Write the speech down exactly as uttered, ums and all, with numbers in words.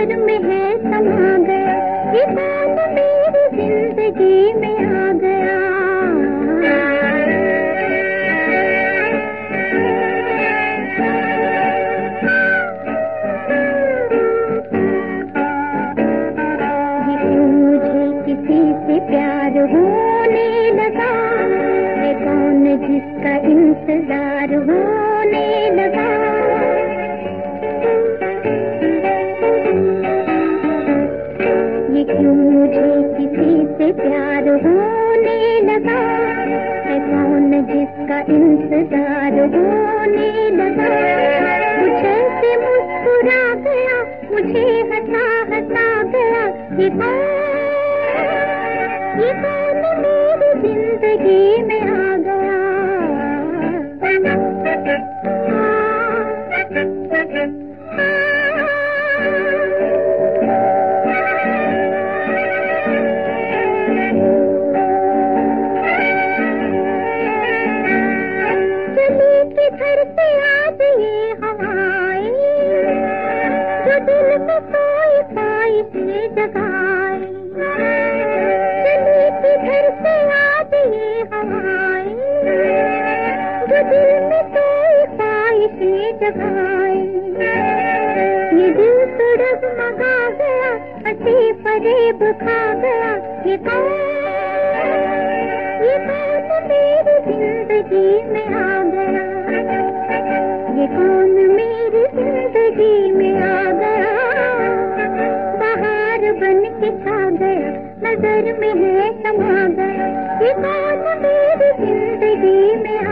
नजर में है समा गया, ये कौन मेरी जिंदगी में आ गया। ये क्यों मुझे किसी से प्यार होने लगा, है कौन जिसका इंतजार होने लगा। ये क्यों मुझे किसी से प्यार होने लगा, है कौन जिसका इंतजार होने लगा। मुझे से मुस्कुरा गया, मुझे हंसा हंसा गया, ये कौन, ये कौन मेरी जिंदगी में आ गया। घर से आज ये हवाएं जो दिल में कोई पाई से जगाए, चली थी घर से आज ये हवाएं जो दिल में कोई पाई से जगाए। ये दिल तो डगमगा गया, हंसी फरेब खा गया, ये कौन, ये कौन मेरी जिंदगी में आ गया। ये कौन मेरी जिंदगी में आ गया। बाहर बन के छा गया, नजर में है समा गया, ये कौन मेरी जिंदगी में